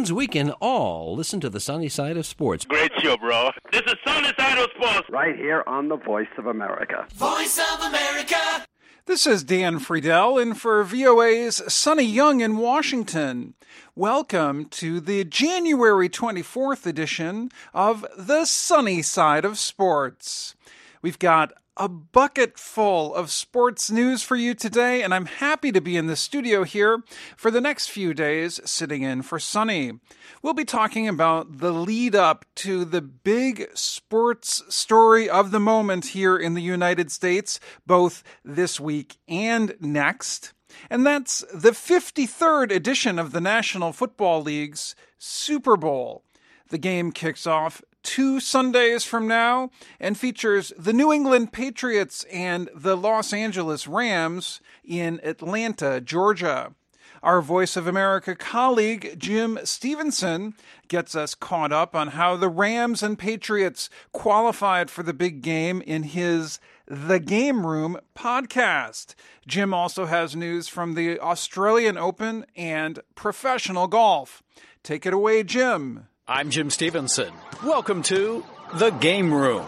means we can all listen to the sunny side of sports. Great show, bro. This is Sunny Side of Sports. Right here on the Voice of America. Voice of America. This is Dan Friedel in for VOA's Sonny Young in Washington. Welcome to the January 24th edition of the Sunny Side of Sports. We've got a bucket full of sports news for you today, and I'm happy to be in the studio here for the next few days, sitting in for Sonny. We'll be talking about the lead up to the big sports story of the moment here in the United States, both this week and next. And that's the 53rd edition of the National Football League's Super Bowl. The game kicks off 2 Sundays from now and features the New England Patriots and the Los Angeles Rams in Atlanta, Georgia. Our Voice of America colleague, Jim Stevenson, gets us caught up on how the Rams and Patriots qualified for the big game in his The Game Room podcast. Jim also has news from the Australian Open and professional golf. Take it away, Jim. I'm Jim Stevenson. Welcome to The Game Room.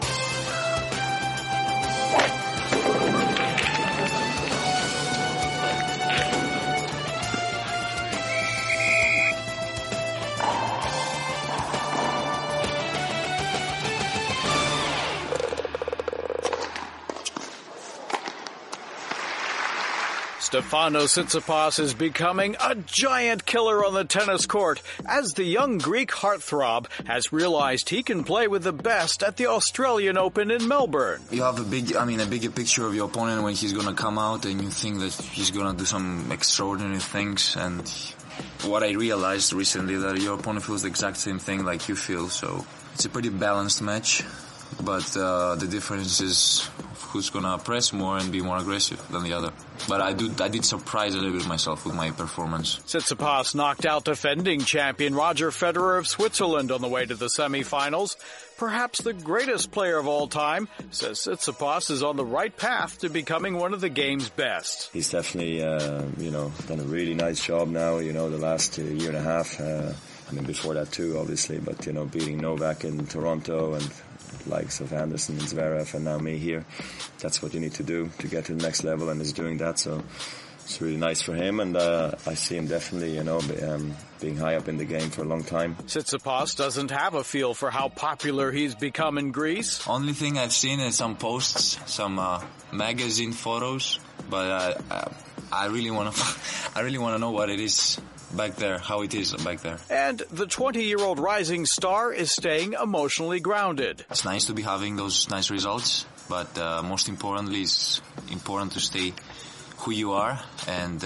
Stefanos Tsitsipas is becoming a giant killer on the tennis court as the young Greek heartthrob has realized he can play with the best at the Australian Open in Melbourne. You have a bigger picture of your opponent when he's going to come out, and you think that he's going to do some extraordinary things. And what I realized recently, that your opponent feels the exact same thing like you feel. So it's a pretty balanced match, but the difference is who's going to press more and be more aggressive than the other. But I did surprise a little bit myself with my performance. Tsitsipas knocked out defending champion Roger Federer of Switzerland on the way to the semifinals. Perhaps the greatest player of all time, says Tsitsipas is on the right path to becoming one of the game's best. He's definitely, done a really nice job now, the last year and a half. Before that too, obviously, but, beating Novak in Toronto and likes of Anderson and Zverev and now me here. That's what you need to do to get to the next level, and he's doing that. So it's really nice for him, and I see him definitely, being high up in the game for a long time. Tsitsipas doesn't have a feel for how popular he's become in Greece. Only thing I've seen is some posts, some magazine photos, but I really want to know what it is back there, how it is back there. And the 20-year-old rising star is staying emotionally grounded. It's nice to be having those nice results, but most importantly, it's important to stay who you are and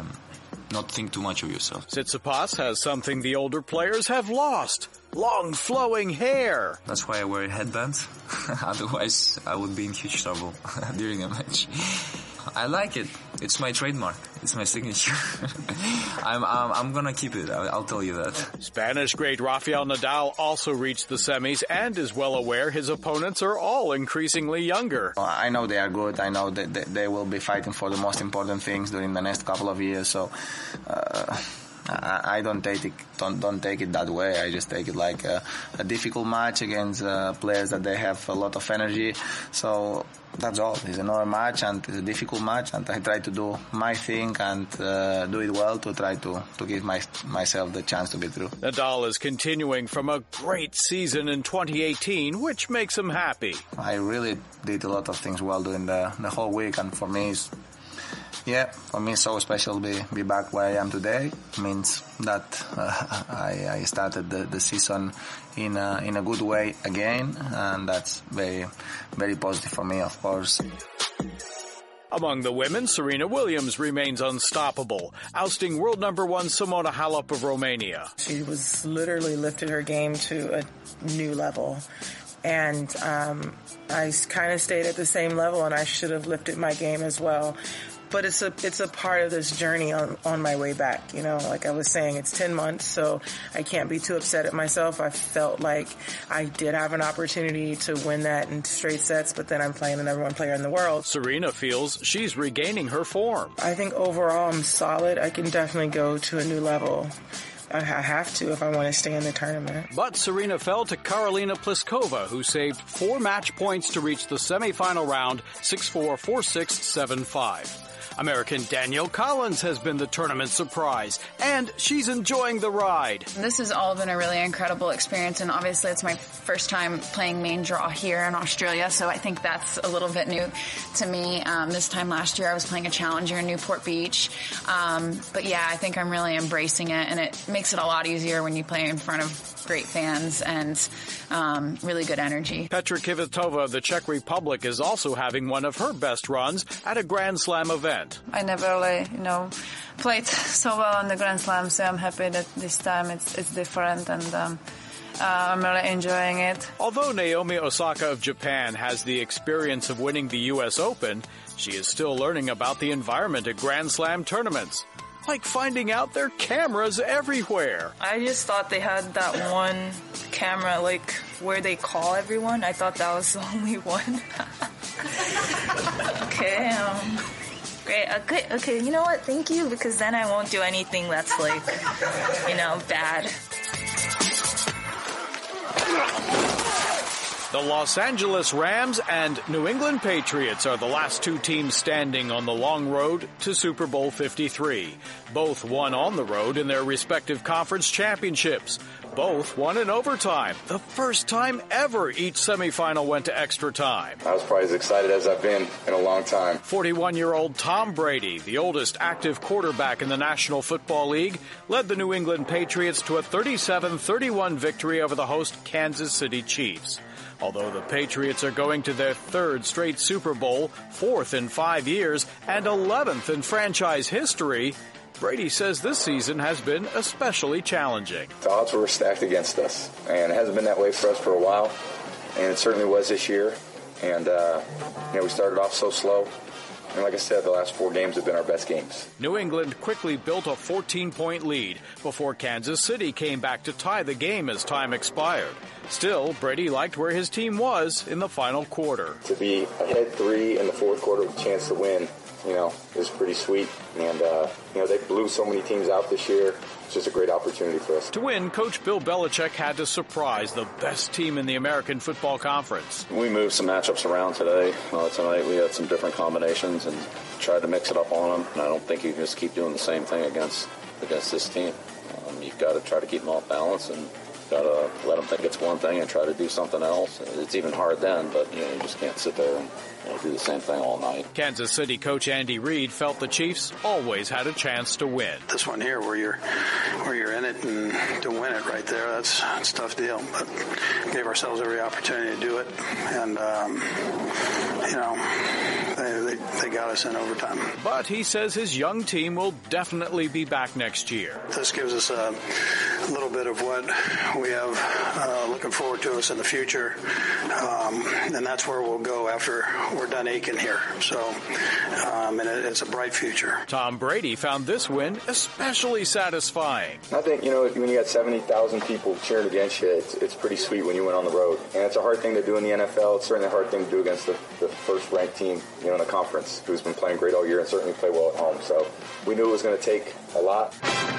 not think too much of yourself. Tsitsipas has something the older players have lost: long flowing hair. That's why I wear a headband. Otherwise, I would be in huge trouble during a match. I like it. It's my trademark. It's my signature. I'm gonna keep it. I'll tell you that. Spanish great Rafael Nadal also reached the semis and is well aware his opponents are all increasingly younger. I know they are good. I know that they will be fighting for the most important things during the next couple of years. So I don't take it that way. I just take it like a difficult match against players that they have a lot of energy. So that's all. It's another match, and it's a difficult match, and I try to do my thing and do it well to try to give myself the chance to get through. Nadal is continuing from a great season in 2018, which makes him happy. I really did a lot of things well during the whole week, and for me it's so special to be back where I am today. It means that I started the season in a good way again, and that's very, very positive for me, of course. Among the women, Serena Williams remains unstoppable, ousting world number 1 Simona Halep of Romania. She was literally lifted her game to a new level. And I kind of stayed at the same level, and I should have lifted my game as well. But it's a part of this journey on my way back. Like I was saying, it's 10 months, so I can't be too upset at myself. I felt like I did have an opportunity to win that in straight sets, but then I'm playing the number 1 player in the world. Serena feels she's regaining her form. I think overall I'm solid. I can definitely go to a new level. I have to if I want to stay in the tournament. But Serena fell to Karolina Pliskova, who saved 4 match points to reach the semifinal round 6-4, 4-6, 7-5. American Danielle Collins has been the tournament surprise, and she's enjoying the ride. This has all been a really incredible experience, and obviously it's my first time playing main draw here in Australia, so I think that's a little bit new to me. This time last year I was playing a challenger in Newport Beach. But yeah, I think I'm really embracing it, and it makes it a lot easier when you play in front of great fans and really good energy. Petra Kvitova of the Czech Republic is also having one of her best runs at a Grand Slam event. I never really, played so well on the Grand Slam, so I'm happy that this time it's different, and I'm really enjoying it. Although Naomi Osaka of Japan has the experience of winning the U.S. Open, she is still learning about the environment at Grand Slam tournaments. Like finding out there are cameras everywhere. I just thought they had that one camera, like, where they call everyone. I thought that was the only one. Okay, great. Okay, you know what? Thank you, because then I won't do anything that's, like, bad. The Los Angeles Rams and New England Patriots are the last 2 teams standing on the long road to Super Bowl 53. Both won on the road in their respective conference championships. Both won in overtime, the first time ever each semifinal went to extra time. I was probably as excited as I've been in a long time. 41-year-old Tom Brady, the oldest active quarterback in the National Football League, led the New England Patriots to a 37-31 victory over the host Kansas City Chiefs. Although the Patriots are going to their 3rd straight Super Bowl, 4th in 5 years, and 11th in franchise history, Brady says this season has been especially challenging. The odds were stacked against us, and it hasn't been that way for us for a while, and it certainly was this year. And, we started off so slow. And like I said, the last 4 games have been our best games. New England quickly built a 14-point lead before Kansas City came back to tie the game as time expired. Still, Brady liked where his team was in the final quarter. To be ahead 3 in the 4th quarter with a chance to win, is pretty sweet. And, they blew so many teams out this year. It's just a great opportunity for us. To win, Coach Bill Belichick had to surprise the best team in the American Football Conference. We moved some matchups around today. Tonight we had some different combinations and tried to mix it up on them. And I don't think you can just keep doing the same thing against this team. You've got to try to keep them off balance and got to let them think it's one thing and try to do something else. It's even hard then, but you just can't sit there and do the same thing all night. Kansas City coach Andy Reid felt the Chiefs always had a chance to win. This one here, where you're in it and to win it right there, that's a tough deal. But gave ourselves every opportunity to do it, and they got us in overtime. But he says his young team will definitely be back next year. This gives us a little bit of what we have looking forward to us in the future, and that's where we'll go after we're done Aiken here. So, and it's a bright future. Tom Brady found this win especially satisfying. I think, when you got 70,000 people cheering against you, it's pretty sweet when you went on the road. And it's a hard thing to do in the NFL. It's certainly a hard thing to do against the first-ranked team, in the conference, who's been playing great all year and certainly play well at home. So we knew it was going to take a lot.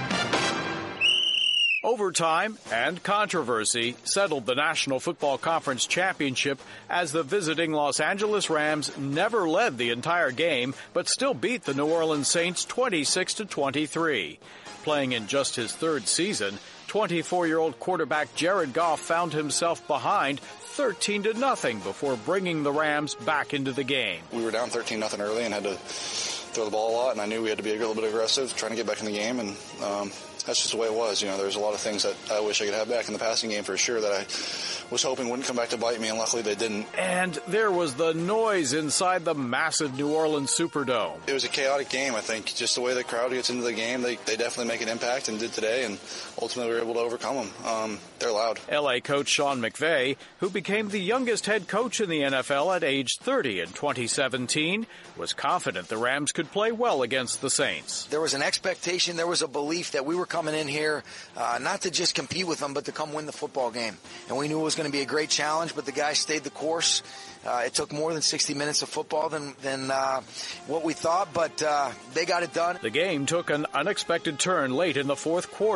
Overtime and controversy settled the National Football Conference championship as the visiting Los Angeles Rams never led the entire game but still beat the New Orleans Saints 26-23. Playing in just his 3rd season, 24-year-old quarterback Jared Goff found himself behind 13-0 before bringing the Rams back into the game. We were down 13-0 early and had to throw the ball a lot, and I knew we had to be a little bit aggressive, trying to get back in the game, and that's just the way it was. There's a lot of things that I wish I could have back in the passing game for sure that I was hoping wouldn't come back to bite me, and luckily they didn't. And there was the noise inside the massive New Orleans Superdome. It was a chaotic game, I think. Just the way the crowd gets into the game, they definitely make an impact and did today, and ultimately we were able to overcome them. They're loud. L.A. coach Sean McVay, who became the youngest head coach in the NFL at age 30 in 2017, was confident the Rams could play well against the Saints. There was an expectation, there was a belief that we were coming in here not to just compete with them, but to come win the football game. And we knew it was going to be a great challenge, but the guys stayed the course. It took more than 60 minutes of football than what we thought, but they got it done. The game took an unexpected turn late in the 4th quarter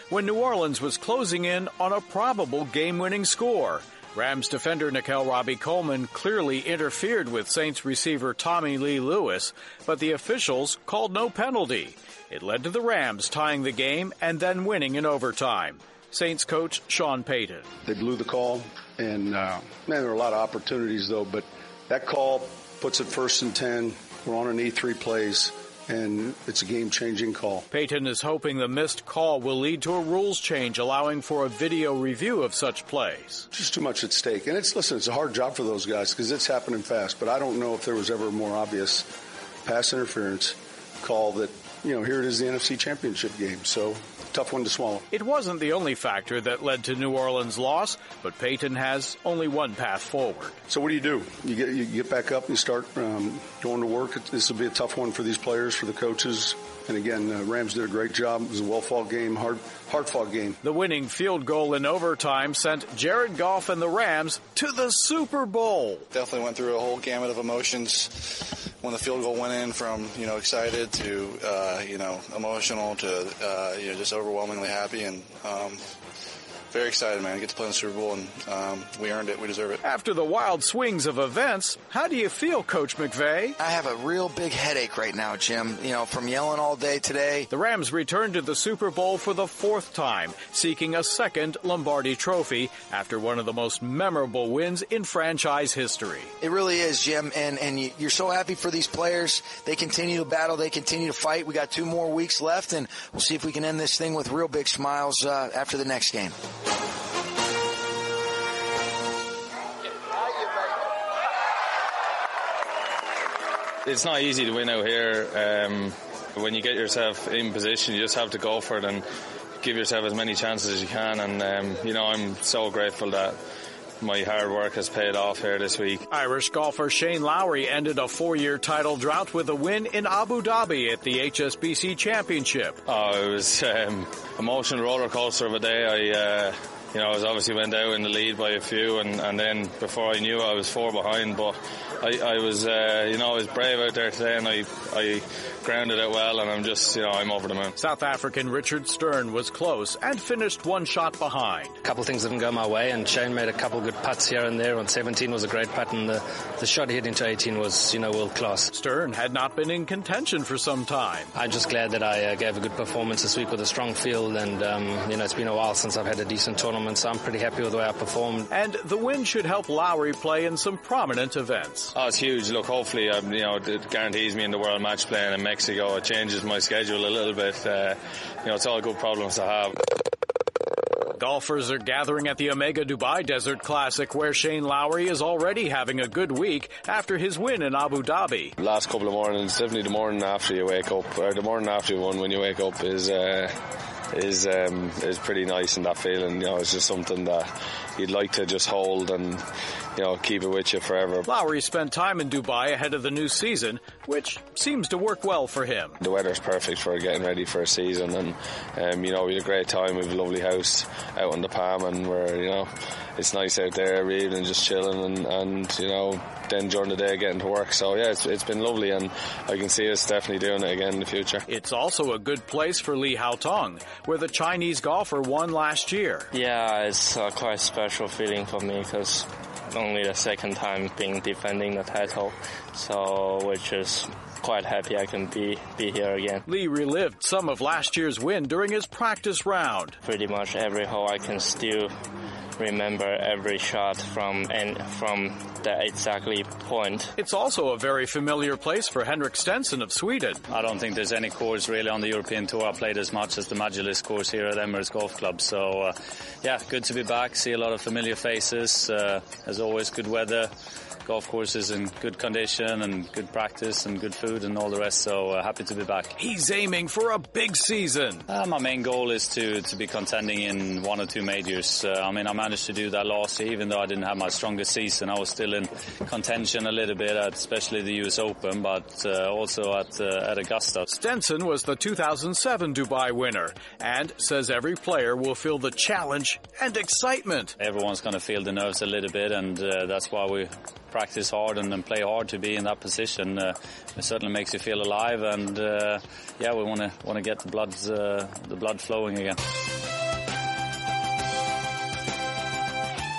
when New Orleans was closing in on a probable game-winning score. Rams defender Nickel Robbie Coleman clearly interfered with Saints receiver Tommy Lee Lewis, but the officials called no penalty. It led to the Rams tying the game and then winning in overtime. Saints coach Sean Payton. They blew the call, and there were a lot of opportunities, though, but that call puts it 1st and 10. We're on a knee 3 plays, and it's a game-changing call. Payton is hoping the missed call will lead to a rules change allowing for a video review of such plays. Just too much at stake. And it's a hard job for those guys because it's happening fast, but I don't know if there was ever a more obvious pass interference call that, here it is, the NFC Championship game. So tough one to swallow. It wasn't the only factor that led to New Orleans' loss, but Payton has only one path forward. So what do? You get back up and you start going to work. This will be a tough one for these players, for the coaches. And again, Rams did a great job. It was a well-fought game, hard-fought game. The winning field goal in overtime sent Jared Goff and the Rams to the Super Bowl. Definitely went through a whole gamut of emotions when the field goal went in, from excited to emotional to just overwhelmingly happy, and very excited, man. Get to play in the Super Bowl, and we earned it. We deserve it. After the wild swings of events, how do you feel, Coach McVay? I have a real big headache right now, Jim, from yelling all day today. The Rams returned to the Super Bowl for the 4th time, seeking a 2nd Lombardi trophy after one of the most memorable wins in franchise history. It really is, Jim, and you're so happy for these players. They continue to battle. They continue to fight. We got 2 more weeks left, and we'll see if we can end this thing with real big smiles after the next game. It's not easy to win out here. When you get yourself in position, you just have to go for it and give yourself as many chances as you can. And, I'm so grateful that my hard work has paid off here this week. Irish golfer Shane Lowry ended a 4-year title drought with a win in Abu Dhabi at the HSBC Championship. It was emotional roller coaster of a day. I was obviously went out in the lead by a few, and then before I knew I was 4 behind, but I was brave out there today, and I grounded it well, and I'm just, I'm over the moon. South African Richard Stern was close and finished 1 shot behind. A couple of things didn't go my way, and Shane made a couple good putts here and there. On 17 was a great putt, and the shot he hit into 18 was, world class. Stern had not been in contention for some time. I'm just glad that I gave a good performance this week with a strong field, and, it's been a while since I've had a decent tournament, so I'm pretty happy with the way I performed. And the win should help Lowry play in some prominent events. Oh, it's huge. Look, hopefully, it guarantees me in the World Match playing in Mexico. It changes my schedule a little bit. It's all good problems to have. Golfers are gathering at the Omega Dubai Desert Classic, where Shane Lowry is already having a good week after his win in Abu Dhabi. Last couple of mornings, definitely the morning after you wake up, or the morning after you won when you wake up is pretty nice, and that feeling, it's just something that you'd like to just hold and, keep it with you forever. Lowry spent time in Dubai ahead of the new season, which seems to work well for him. The weather's perfect for getting ready for a season, and, we had a great time. We have a lovely house out on the Palm, and we're, it's nice out there every evening just chilling and then during the day getting to work. So yeah, it's been lovely, and I can see us definitely doing it again in the future. It's also a good place for Li Haotong, where the Chinese golfer won last year. Yeah, it's quite a special feeling for me because only the 2nd time defending the title, so which is quite happy I can be here again. Lee relived some of last year's win during his practice round. Pretty much every hole I can still remember every shot from the exactly point. It's also a very familiar place for Henrik Stenson of Sweden. I don't think there's any course really on the European Tour I played as much as the Magilist course here at Emirates Golf Club. So, good to be back, see a lot of familiar faces. As always, good weather. Golf courses in good condition and good practice and good food and all the rest, so happy to be back. He's aiming for a big season. My main goal is to be contending in 1 or 2 majors. I managed to do that last year, even though I didn't have my strongest season. I was still in contention a little bit, especially the US Open, but also at Augusta. Stenson was the 2007 Dubai winner and says every player will feel the challenge and excitement. Everyone's going to feel the nerves a little bit, and that's why we practice hard and play hard to be in that position. It certainly makes you feel alive, and we want to get the blood flowing again.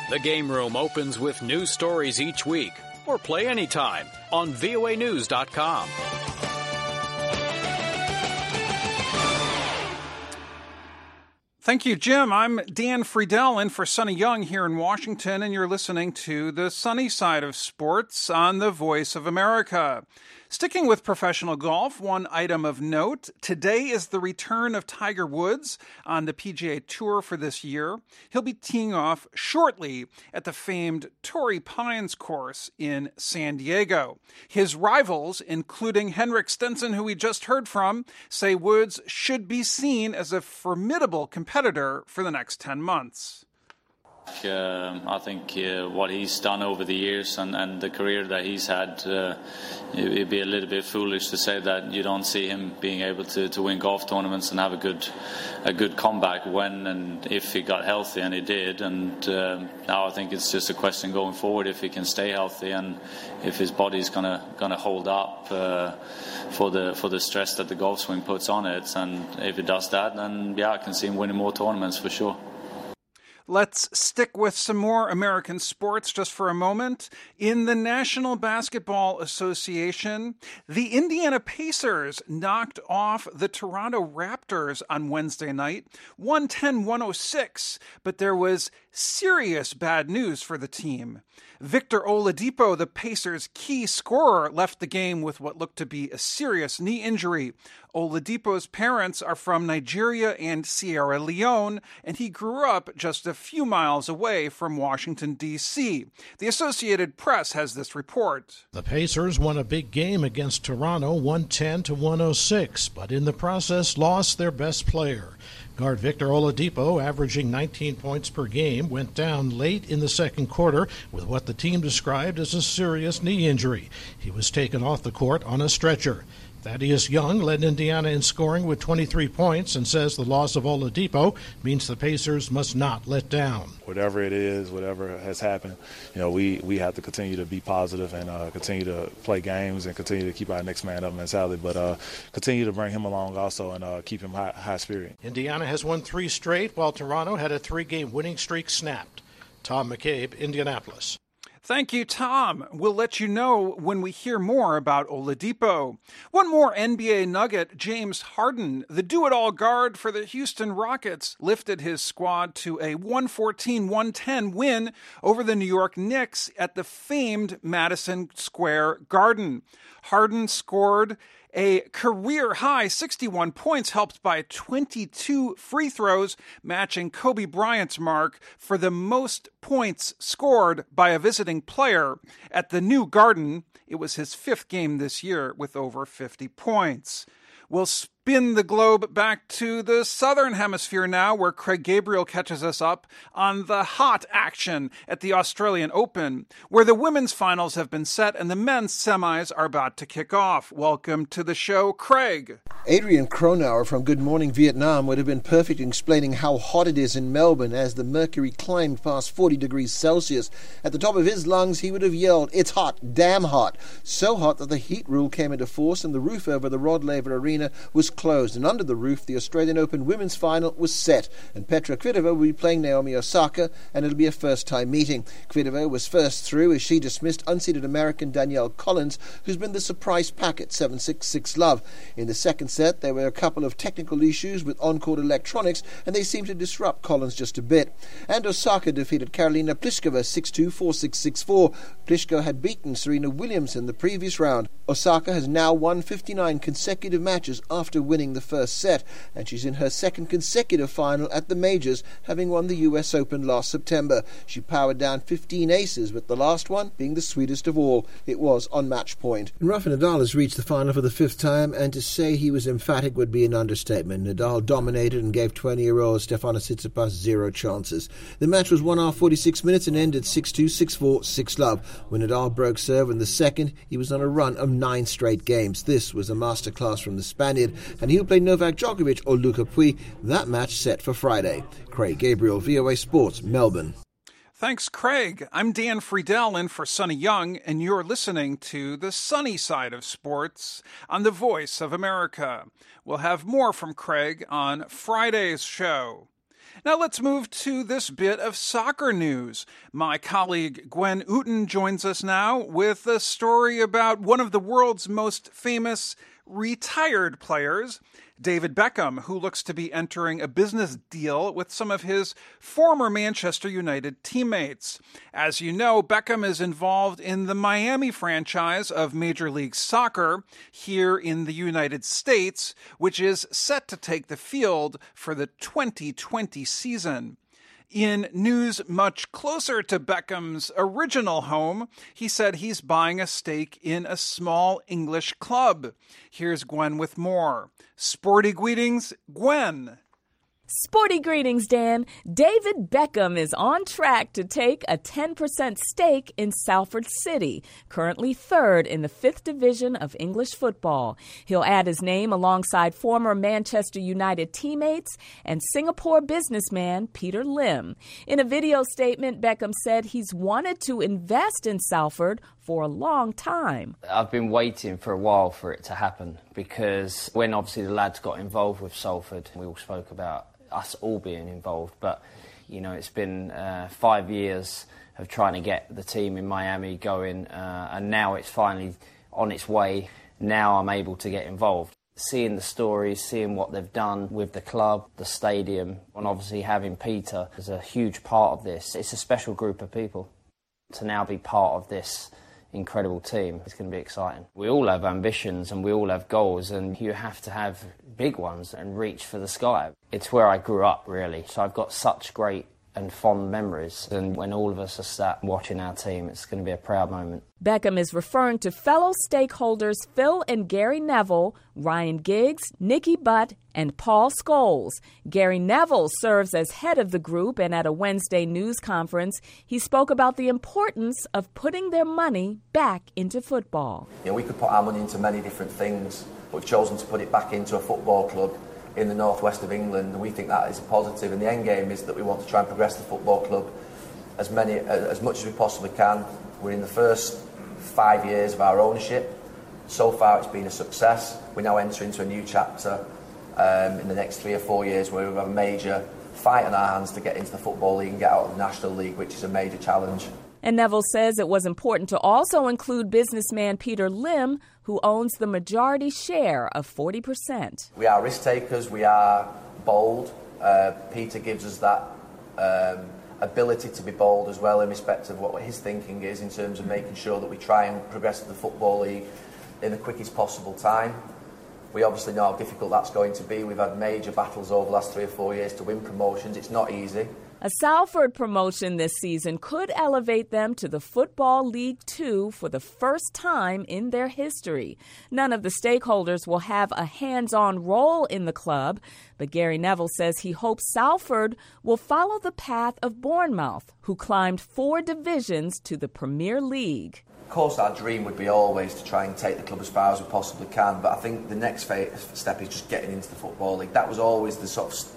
The Game Room opens with new stories each week, or play anytime on voanews.com. Thank you, Jim. I'm Dan Friedel in for Sonny Young here in Washington, and you're listening to The Sunny Side of Sports on the Voice of America. Sticking with professional golf, one item of note. Today is the return of Tiger Woods on the PGA Tour for this year. He'll be teeing off shortly at the famed Torrey Pines course in San Diego. His rivals, including Henrik Stenson, who we just heard from, say Woods should be seen as a formidable competitor for the next 10 months. I think what he's done over the years and the career that he's had, it'd be a little bit foolish to say that you don't see him being able to win golf tournaments and have a good comeback when and if he got healthy, and he did. And now I think it's just a question going forward if he can stay healthy and if his body's gonna hold up for the stress that the golf swing puts on it. And if it does that, then I can see him winning more tournaments for sure. Let's stick with some more American sports just for a moment. In the National Basketball Association, the Indiana Pacers knocked off the Toronto Raptors on Wednesday night, 110-106, but there was serious bad news for the team. Victor Oladipo, the Pacers' key scorer, left the game with what looked to be a serious knee injury. Oladipo's parents are from Nigeria and Sierra Leone, and he grew up just a few miles away from Washington, D.C. The Associated Press has this report. The Pacers won a big game against Toronto, 110-106, but in the process lost their best player. Guard Victor Oladipo, averaging 19 points per game, went down late in the second quarter with what the team described as a serious knee injury. He was taken off the court on a stretcher. Thaddeus Young led Indiana in scoring with 23 points and says the loss of Oladipo means the Pacers must not let down. Whatever it is, whatever has happened, we have to continue to be positive and continue to play games and continue to keep our next man up mentality, but continue to bring him along also and keep him high spirit. Indiana has won 3 straight, while Toronto had a 3-game winning streak snapped. Tom McCabe, Indianapolis. Thank you, Tom. We'll let you know when we hear more about Oladipo. One more NBA nugget. James Harden, the do-it-all guard for the Houston Rockets, lifted his squad to a 114-110 win over the New York Knicks at the famed Madison Square Garden. Harden scored a career-high 61 points, helped by 22 free throws, matching Kobe Bryant's mark for the most points scored by a visiting player at the new Garden. It was his 5th game this year with over 50 points. We'll spin the globe back to the Southern Hemisphere now, where Craig Gabriel catches us up on the hot action at the Australian Open, where the women's finals have been set and the men's semis are about to kick off. Welcome to the show, Craig. Adrian Cronauer from Good Morning Vietnam would have been perfect in explaining how hot it is in Melbourne as the mercury climbed past 40 degrees Celsius. At the top of his lungs, he would have yelled, "It's hot, damn hot." So hot that the heat rule came into force and the roof over the Rod Laver Arena was closed, and under the roof the Australian Open women's final was set, and Petra Kvitova will be playing Naomi Osaka, and it'll be a first-time meeting. Kvitova was first through as she dismissed unseeded American Danielle Collins, who's been the surprise pack at 7-6, 6-love. In the second set, there were a couple of technical issues with on-court electronics, and they seemed to disrupt Collins just a bit. And Osaka defeated Karolina Pliskova 6-2, 4-6, 6-4. Pliskova had beaten Serena Williams in the previous round. Osaka has now won 59 consecutive matches after winning the first set, and she's in her second consecutive final at the majors, having won the US Open last September. She powered down 15 aces, with the last one being the sweetest of all. It was on match point. Rafa Nadal has reached the final for the 5th time, and to say he was emphatic would be an understatement. Nadal dominated and gave 20-year-old Stefanos Tsitsipas 0 chances. The match was 1 hour 46 minutes and ended 6-2, 6-4, 6-love. When Nadal broke serve in the second, he was on a run of 9 straight games. This was a masterclass from the Spaniard, and he'll play Novak Djokovic or Luca Pouille. That match set for Friday. Craig Gabriel, VOA Sports, Melbourne. Thanks, Craig. I'm Dan Friedel in for Sonny Young, and you're listening to The Sunny Side of Sports on the Voice of America. We'll have more from Craig on Friday's show. Now let's move to this bit of soccer news. My colleague Gwen Uten joins us now with a story about one of the world's most famous retired players, David Beckham, who looks to be entering a business deal with some of his former Manchester United teammates. As you know, Beckham is involved in the Miami franchise of Major League Soccer here in the United States, which is set to take the field for the 2020 season. In news much closer to Beckham's original home, he said he's buying a stake in a small English club. Here's Gwen with more. Sporty greetings, Gwen. Sporty greetings, Dan. David Beckham is on track to take a 10% stake in Salford City, currently third in the 5th division of English football. He'll add his name alongside former Manchester United teammates and Singapore businessman Peter Lim. In a video statement, Beckham said he's wanted to invest in Salford for a long time. I've been waiting for a while for it to happen, because when obviously the lads got involved with Salford, we all spoke about us all being involved, but you know, it's been 5 years of trying to get the team in Miami going, and now it's finally on its way. Now I'm able to get involved. Seeing the stories, seeing what they've done with the club, the stadium, and obviously having Peter as a huge part of this. It's a special group of people. To now be part of this incredible team, it's going to be exciting. We all have ambitions and we all have goals, and you have to have big ones and reach for the sky. It's where I grew up, really, so I've got such great and fond memories, and when all of us are sat watching our team, it's going to be a proud moment. Beckham is referring to fellow stakeholders Phil and Gary Neville, Ryan Giggs, Nicky Butt, and Paul Scholes. Gary Neville serves as head of the group, and at a Wednesday news conference, he spoke about the importance of putting their money back into football. You know, we could put our money into many different things, but we've chosen to put it back into a football club in the northwest of England, and we think that is a positive. And the end game is that we want to try and progress the football club as much as we possibly can. We're in the first 5 years of our ownership. So far it's been a success. We now enter into a new chapter in the next 3 or 4 years, where we have a major fight on our hands to get into the Football League and get out of the National League, which is a major challenge. And Neville says it was important to also include businessman Peter Lim, who owns the majority share of 40%. We are risk takers, we are bold. Peter gives us that ability to be bold as well, in respect of what his thinking is in terms of making sure that we try and progress to the Football League in the quickest possible time. We obviously know how difficult that's going to be. We've had major battles over the last 3 or 4 years to win promotions. It's not easy. A Salford promotion this season could elevate them to the Football League 2 for the first time in their history. None of the stakeholders will have a hands-on role in the club, but Gary Neville says he hopes Salford will follow the path of Bournemouth, who climbed 4 divisions to the Premier League. Of course, our dream would be always to try and take the club as far as we possibly can, but I think the next step is just getting into the Football League. That was always the sort of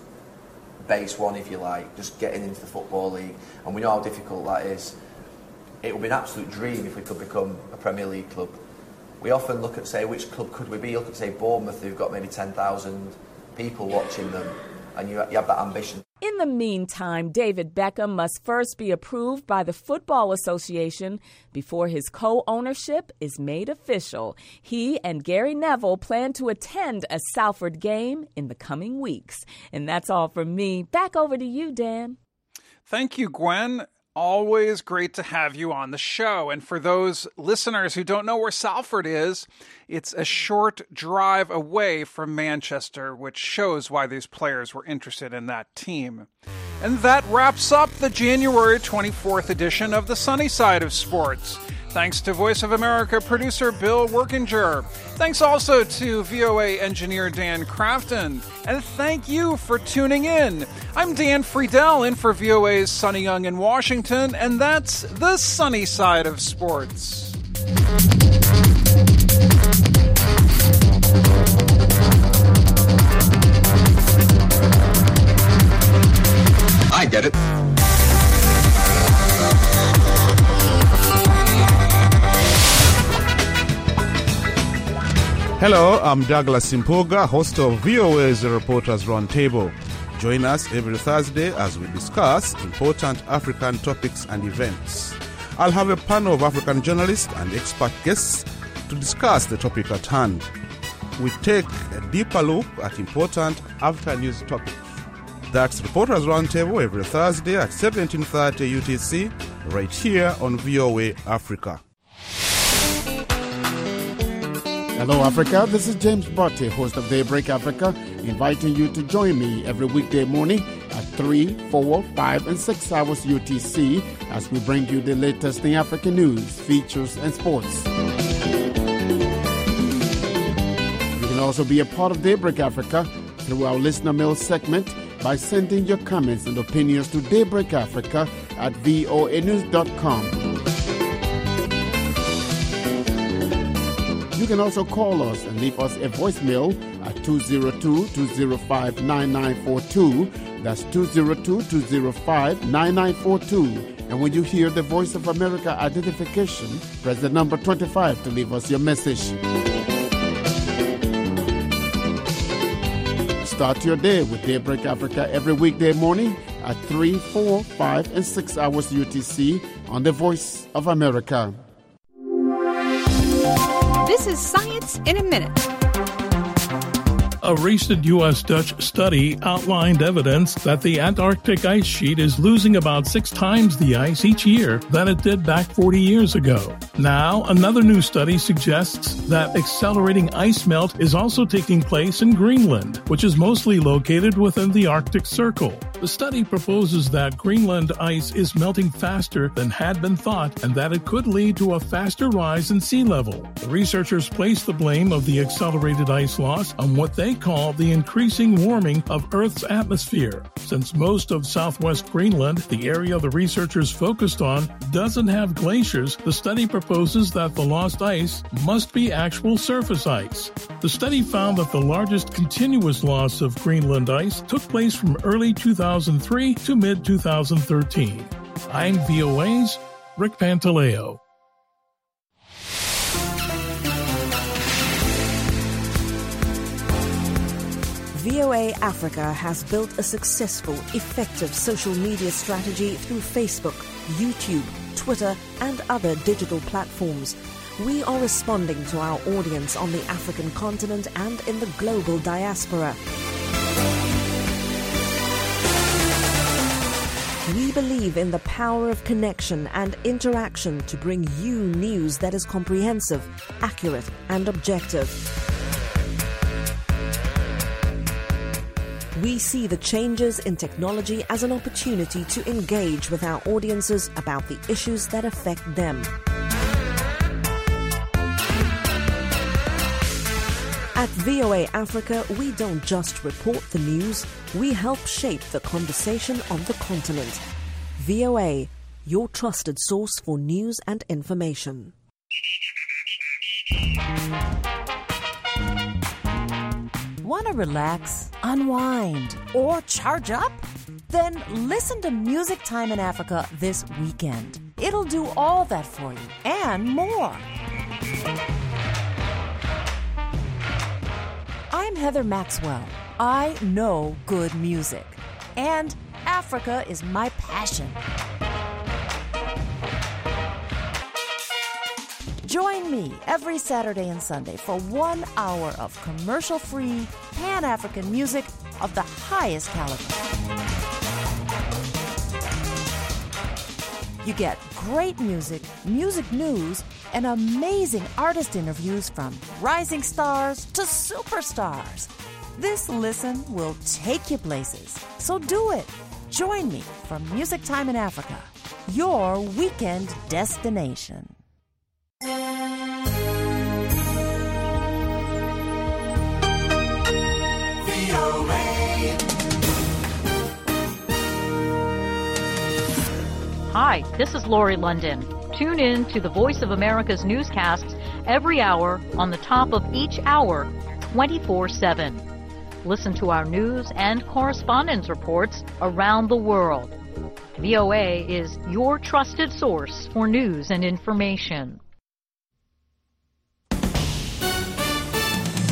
base one, if you like, just getting into the Football League, and we know how difficult that is. It would be an absolute dream if we could become a Premier League club. We often look at, say, which club could we be? Look at, say, Bournemouth, who've got maybe 10,000 people watching them, and you have that ambition. In the meantime, David Beckham must first be approved by the Football Association before his co-ownership is made official. He and Gary Neville plan to attend a Salford game in the coming weeks. And that's all from me. Back over to you, Dan. Thank you, Gwen. Always great to have you on the show. And for those listeners who don't know where Salford is, it's a short drive away from Manchester, which shows why these players were interested in that team. And that wraps up the January 24th edition of the Sunny Side of Sports. Thanks to Voice of America producer Bill Workinger. Thanks also to VOA engineer Dan Crafton. And thank you for tuning in. I'm Dan Friedel in for VOA's Sonny Young in Washington, and that's the Sunny Side of Sports. I get it. Hello, I'm Douglas Simpoga, host of VOA's Reporters Roundtable. Join us every Thursday as we discuss important African topics and events. I'll have a panel of African journalists and expert guests to discuss the topic at hand. We take a deeper look at important African news topics. That's Reporters Roundtable every Thursday at 17:30 UTC, right here on VOA Africa. Hello, Africa. This is James Botte, host of Daybreak Africa, inviting you to join me every weekday morning at 3, 4, 5, and 6 hours UTC as we bring you the latest in African news, features, and sports. You can also be a part of Daybreak Africa through our listener mail segment by sending your comments and opinions to Daybreak Africa at voanews.com. You can also call us and leave us a voicemail at 202-205-9942. That's 202-205-9942. And when you hear the Voice of America identification, press the number 25 to leave us your message. Start your day with Daybreak Africa every weekday morning at 3, 4, 5, and 6 hours UTC on the Voice of America. This is Science in a Minute. A recent U.S.-Dutch study outlined evidence that the Antarctic ice sheet is losing about 6 times the ice each year than it did back 40 years ago. Now, another new study suggests that accelerating ice melt is also taking place in Greenland, which is mostly located within the Arctic Circle. The study proposes that Greenland ice is melting faster than had been thought and that it could lead to a faster rise in sea level. The researchers place the blame of the accelerated ice loss on what they call the increasing warming of Earth's atmosphere. Since most of southwest Greenland, the area the researchers focused on, doesn't have glaciers, the study proposes that the lost ice must be actual surface ice. The study found that the largest continuous loss of Greenland ice took place from early 2003 to mid-2013. I'm VOA's Rick Pantaleo. VOA Africa has built a successful, effective social media strategy through Facebook, YouTube, Twitter, and other digital platforms. We are responding to our audience on the African continent and in the global diaspora. We believe in the power of connection and interaction to bring you news that is comprehensive, accurate, and objective. We see the changes in technology as an opportunity to engage with our audiences about the issues that affect them. At VOA Africa, we don't just report the news, we help shape the conversation on the continent. VOA, your trusted source for news and information. Want to relax, unwind, or charge up? Then listen to Music Time in Africa this weekend. It'll do all that for you and more. I'm Heather Maxwell. I know good music, and Africa is my passion. Join me every Saturday and Sunday for 1 hour of commercial-free, Pan-African music of the highest caliber. You get great music, music news, and amazing artist interviews from rising stars to superstars. This listen will take you places, so do it. Join me for Music Time in Africa, your weekend destination. Hi, this is Lori London. Tune in to the Voice of America's newscasts every hour on the top of each hour, 24/7. Listen to our news and correspondence reports around the world. VOA is your trusted source for news and information.